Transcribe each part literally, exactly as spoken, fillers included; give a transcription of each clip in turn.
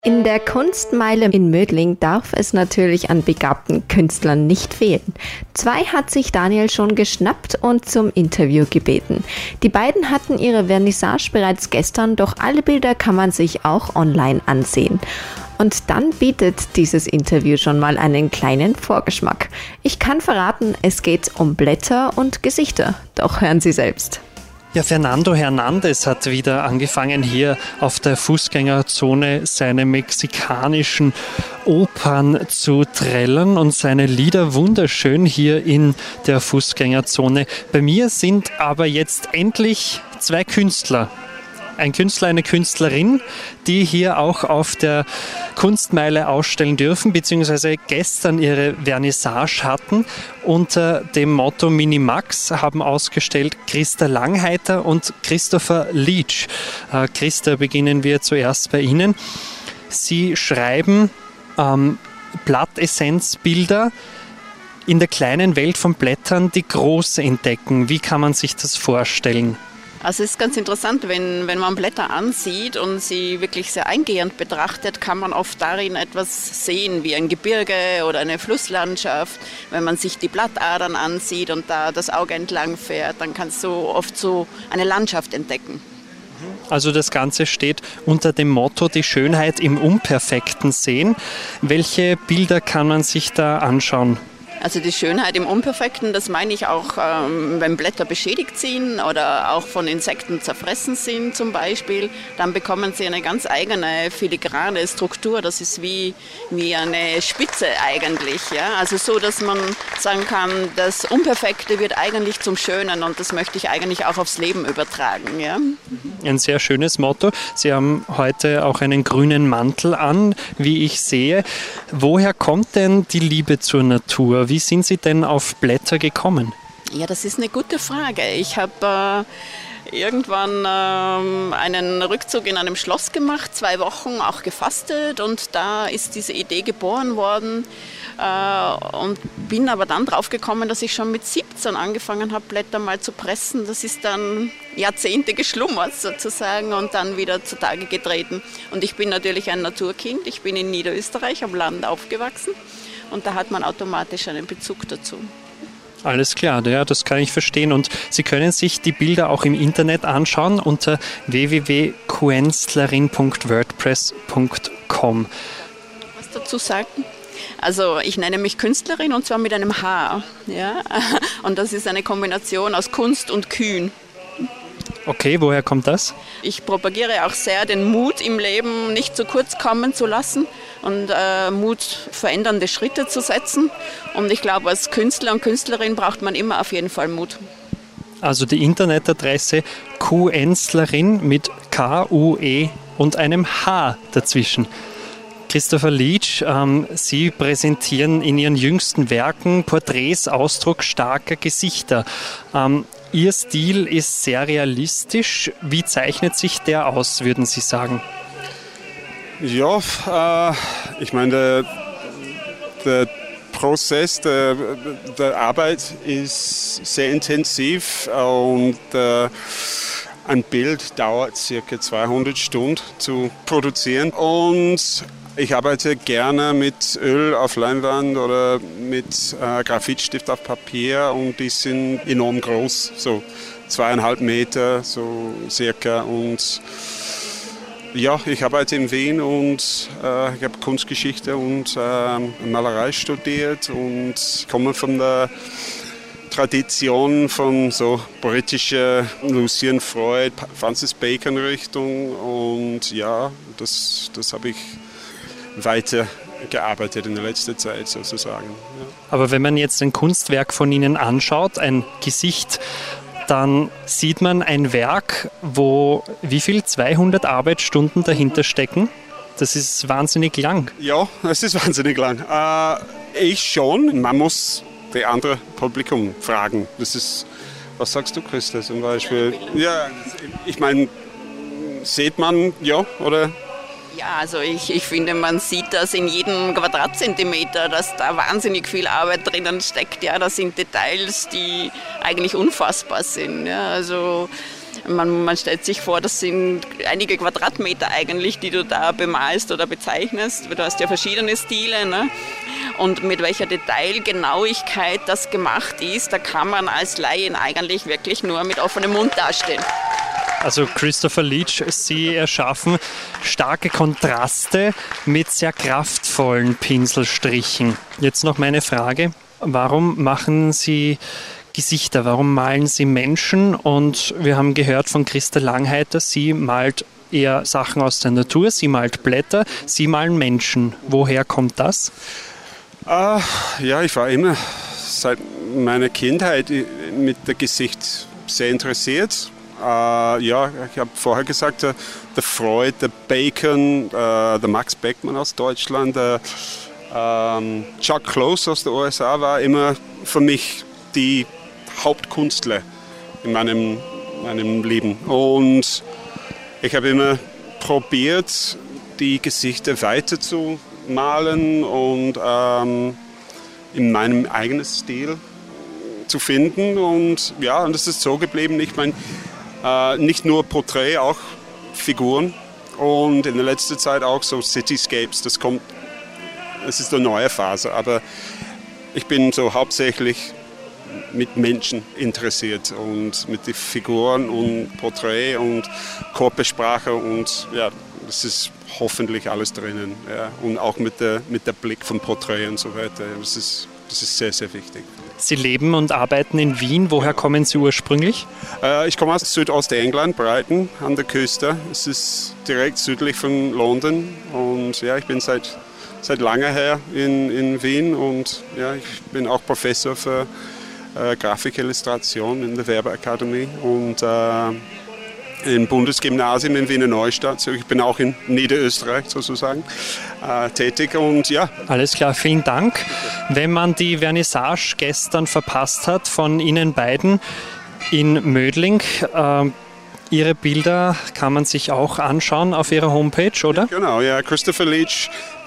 In der Kunstmeile in Mödling darf es natürlich an begabten Künstlern nicht fehlen. Zwei hat sich Daniel schon geschnappt und zum Interview gebeten. Die beiden hatten ihre Vernissage bereits gestern, doch alle Bilder kann man sich auch online ansehen. Und dann bietet dieses Interview schon mal einen kleinen Vorgeschmack. Ich kann verraten, es geht um Blätter und Gesichter. Doch hören Sie selbst. Ja, Fernando Hernandez hat wieder angefangen, hier auf der Fußgängerzone seine mexikanischen Opern zu trällern und seine Lieder wunderschön hier in der Fußgängerzone. Bei mir sind aber jetzt endlich zwei Künstler. Ein Künstler, eine Künstlerin, die hier auch auf der Kunstmeile ausstellen dürfen, beziehungsweise gestern ihre Vernissage hatten. Unter dem Motto Minimax haben ausgestellt Christa Langheiter und Christopher Leach. Äh, Christa, beginnen wir zuerst bei Ihnen. Sie schreiben ähm, Blattessenzbilder in der kleinen Welt von Blättern, die große entdecken. Wie kann man sich das vorstellen? Also es ist ganz interessant, wenn, wenn man Blätter ansieht und sie wirklich sehr eingehend betrachtet, kann man oft darin etwas sehen, wie ein Gebirge oder eine Flusslandschaft. Wenn man sich die Blattadern ansieht und da das Auge entlang fährt, dann kannst du oft so eine Landschaft entdecken. Also das Ganze steht unter dem Motto die Schönheit im Unperfekten sehen. Welche Bilder kann man sich da anschauen? Also die Schönheit im Unperfekten, das meine ich auch, ähm, wenn Blätter beschädigt sind oder auch von Insekten zerfressen sind zum Beispiel, dann bekommen sie eine ganz eigene filigrane Struktur. Das ist wie, wie eine Spitze eigentlich. Ja? Also so, dass man sagen kann, das Unperfekte wird eigentlich zum Schönen und das möchte ich eigentlich auch aufs Leben übertragen. Ja? Ein sehr schönes Motto. Sie haben heute auch einen grünen Mantel an, wie ich sehe. Woher kommt denn die Liebe zur Natur? Wie sind Sie denn auf Blätter gekommen? Ja, das ist eine gute Frage. Ich habe äh, irgendwann äh, einen Rückzug in einem Schloss gemacht, zwei Wochen auch gefastet und da ist diese Idee geboren worden äh, und bin aber dann drauf gekommen, dass ich schon mit siebzehn angefangen habe, Blätter mal zu pressen. Das ist dann Jahrzehnte geschlummert sozusagen und dann wieder zutage getreten. Und ich bin natürlich ein Naturkind. Ich bin in Niederösterreich am Land aufgewachsen. Und da hat man automatisch einen Bezug dazu. Alles klar, ja, das kann ich verstehen. Und Sie können sich die Bilder auch im Internet anschauen unter w w w punkt kuenstlerin punkt wordpress punkt com. Was dazu sagen? Also ich nenne mich Künstlerin und zwar mit einem H. Ja? Und das ist eine Kombination aus Kunst und Kühn. Okay, woher kommt das? Ich propagiere auch sehr den Mut im Leben nicht zu kurz kommen zu lassen und äh, Mut, verändernde Schritte zu setzen. Und ich glaube, als Künstler und Künstlerin braucht man immer auf jeden Fall Mut. Also die Internetadresse Kuenstlerin mit K U E und einem H dazwischen. Christopher Leach, ähm, Sie präsentieren in Ihren jüngsten Werken Porträts ausdrucksstarker Gesichter. Ähm, Ihr Stil ist sehr realistisch. Wie zeichnet sich der aus, würden Sie sagen? Ja, äh, ich meine, der, der Prozess der, der Arbeit ist sehr intensiv und äh, ein Bild dauert circa zweihundert Stunden zu produzieren und ich arbeite gerne mit Öl auf Leinwand oder mit äh, Graphitstift auf Papier und die sind enorm groß, so zweieinhalb Meter so circa. Und ja, ich arbeite in Wien und äh, ich habe Kunstgeschichte und äh, Malerei studiert und komme von der Tradition von so britischer Lucian Freud, Francis Bacon Richtung und ja, das, das habe ich weiter gearbeitet in der letzten Zeit sozusagen. Ja. Aber wenn man jetzt ein Kunstwerk von Ihnen anschaut, ein Gesicht, dann sieht man ein Werk, wo wie viel? zweihundert Arbeitsstunden dahinter stecken? Das ist wahnsinnig lang. Ja, es ist wahnsinnig lang. Äh, ich schon. Man muss das andere Publikum fragen. Das ist, was sagst du, Christa, zum Beispiel? Ja, ich meine, sieht man, ja, oder? Ja, also ich, ich finde, man sieht das in jedem Quadratzentimeter, dass da wahnsinnig viel Arbeit drinnen steckt. Ja, das sind Details, die eigentlich unfassbar sind. Ja, also Man, man stellt sich vor, das sind einige Quadratmeter eigentlich, die du da bemalst oder bezeichnest. Du hast ja verschiedene Stile, ne? Und mit welcher Detailgenauigkeit das gemacht ist, da kann man als Laien eigentlich wirklich nur mit offenem Mund dastehen. Also Christopher Leach, Sie erschaffen starke Kontraste mit sehr kraftvollen Pinselstrichen. Jetzt noch meine Frage, warum machen Sie Gesichter, warum malen Sie Menschen? Und wir haben gehört von Christa Langheiter, sie malt eher Sachen aus der Natur, sie malt Blätter, Sie malen Menschen. Woher kommt das? Uh, ja, ich war immer seit meiner Kindheit mit dem Gesicht sehr interessiert. Uh, ja, ich habe vorher gesagt, der, der Freud, der Bacon, uh, der Max Beckmann aus Deutschland, der um, Chuck Close aus den U S A war immer für mich die Hauptkünstler in meinem, meinem Leben. Und ich habe immer probiert, die Gesichter weiter zu malen und um, in meinem eigenen Stil zu finden. Und ja, und das ist so geblieben. Ich meine, Uh, nicht nur Porträt, auch Figuren und in der letzten Zeit auch so Cityscapes. Das kommt, es ist eine neue Phase, aber ich bin so hauptsächlich mit Menschen interessiert und mit den Figuren und Porträt und Körpersprache und ja, das ist hoffentlich alles drinnen. Ja. Und auch mit der, mit der Blick vom Porträt und so weiter. Das ist, das ist sehr, sehr wichtig. Sie leben und arbeiten in Wien. Woher kommen Sie ursprünglich? Äh, ich komme aus Südostengland, Brighton an der Küste. Es ist direkt südlich von London. Und ja, ich bin seit, seit langer her in, in Wien. Und ja, ich bin auch Professor für äh, Grafikillustration in der Werbeakademie. Und äh, im Bundesgymnasium in Wiener Neustadt. Ich bin auch in Niederösterreich sozusagen äh, tätig und ja. Alles klar, vielen Dank. Wenn man die Vernissage gestern verpasst hat von Ihnen beiden in Mödling, äh, Ihre Bilder kann man sich auch anschauen auf Ihrer Homepage, oder? Genau, ja, Christopher Leach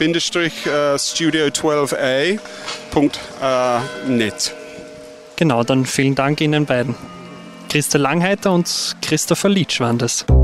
Studio zwölf a Punkt net. Genau, dann vielen Dank Ihnen beiden. Christa Langheiter und Christopher Leach waren das.